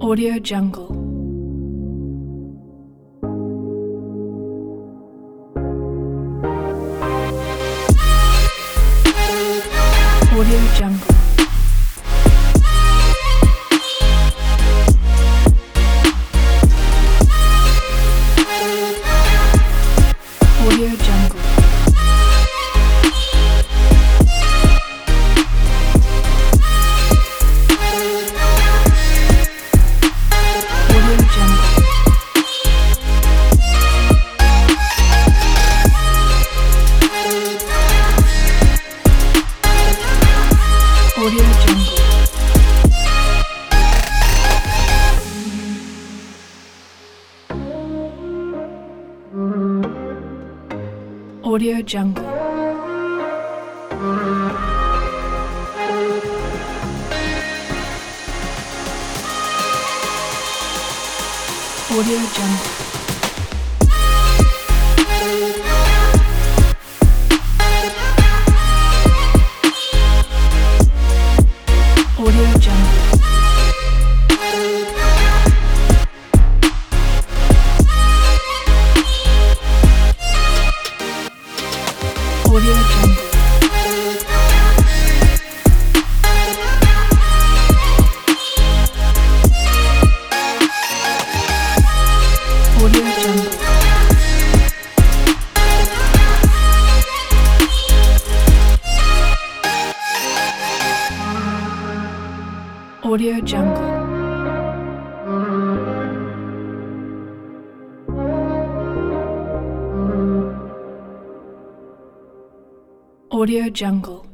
Audio Jungle. Audio Jungle. Audio Jungle. Audio Jungle. Audio Jungle. Audio Jungle. Audio Jungle. Audio Jungle. Audio Jungle. Audio Jungle. Audio Jungle.